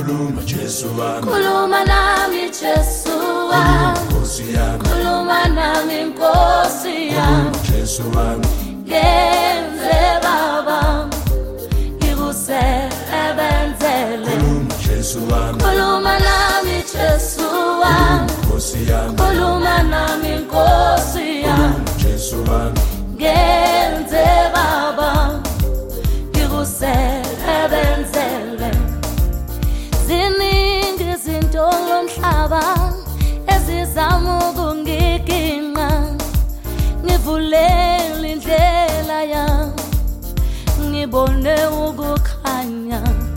Kuluma Jesu wami, Kuluma nami Jesu wami, Nkosi yami, Kuluma nami Nkosi yami, Jesu wami, Ngenze Baba ngikusebenzele. Jesu wami, Kuluma nami Jesu wami, Nkosi yami, Kuluma nami Nkosi yami, Jesu wami, Ngenze Baba ngikusebenzele. Ziningi izinto lomhlaba ezizama ukungiginqa, ngivulela indlela yami ngibone ukukhanya.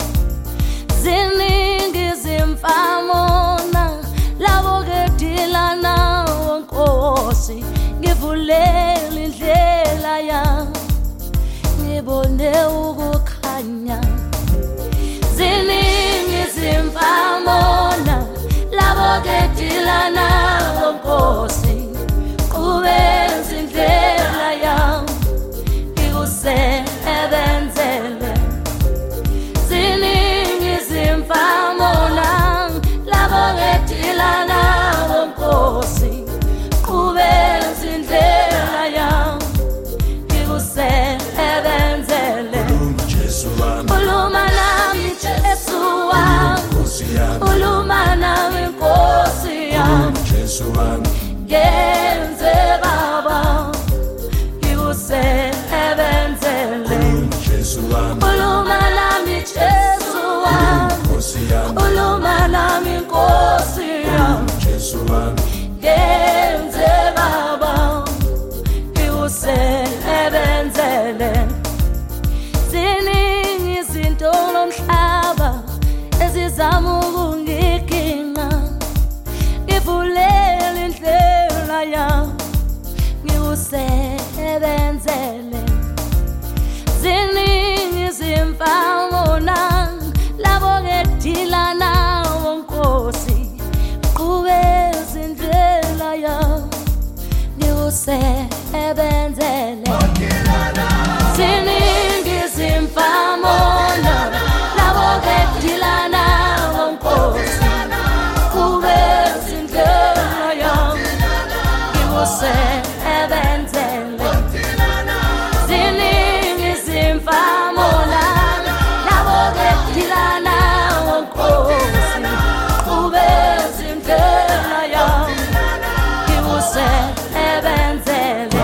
Ziningi izimfamona labo kedila nawo Nkosi, ngivulela indlela yami ngibone ukukhanya. Ziningi izimfamona labo kedila nawo Nkosi, qhubeza indlela yami ngikusebenzele. Ziningi izimfamona labo kedila nawo Nkosi, qhubeza indlela yami ngikusebenzele. Jesu wami, Kuluma nami Jesu wami, Nkosi yami, Kuluma nami Nkosi yami, Jesu wami, Ngenze Baba ngikusebenzele. Jesu wami, Kuluma nami Jesu wami, Nkosi yami, Kuluma nami Nkosi yami, Jesu wami, Ngenze Baba ngikusebenzele. Ziningi izinto lomhlaba ezizama ukungiginqa, ngivulela indlela yami ngikusebenzele. Ziningi izimfamona labo kedila nawo Nkosi, qhubeza indlela yami ngikusebenzele. Ziningi izimfamona labo kedila nawo Nkosi, qhubeza indlela yami ngikusebenzele. Ziningi izimfamona labo kedila nawo Nkosi, qhubeza indlela yami ngikusebenzele.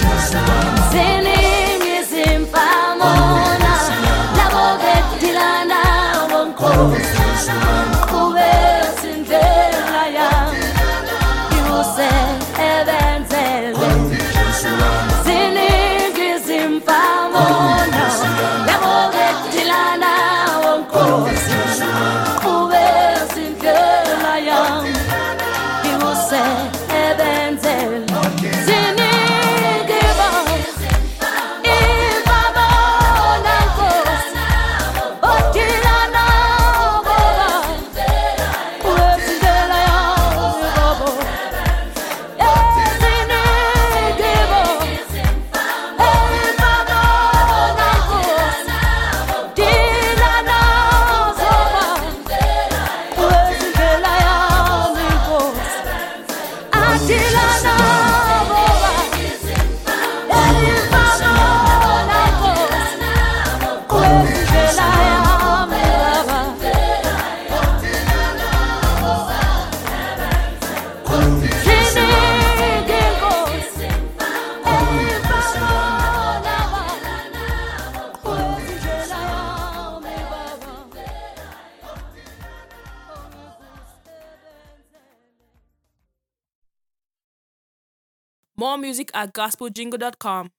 Ziningi izimfamona labo kedila nawo Nkosi, qhubeza indlela yami ngikusebenzele. Ziningi izimfamona labo kedila nawo Nkosi, qhubeza indlela yami ngikusebenzele. Ziningi imfamona Nkosi, odila nawo Baba, qhubeza indlela yami Baba. Ziningi imfamona Nkosi, dila nawo Baba, qhubeza indlela yami Nkosi. Adila nawo Baba, imfamona Nkosi, qhubeza indlela yami Baba. Ziningi Nkosi, imfamona Baba, qhubeza indlela yami Baba. More music at gospeljingle.com.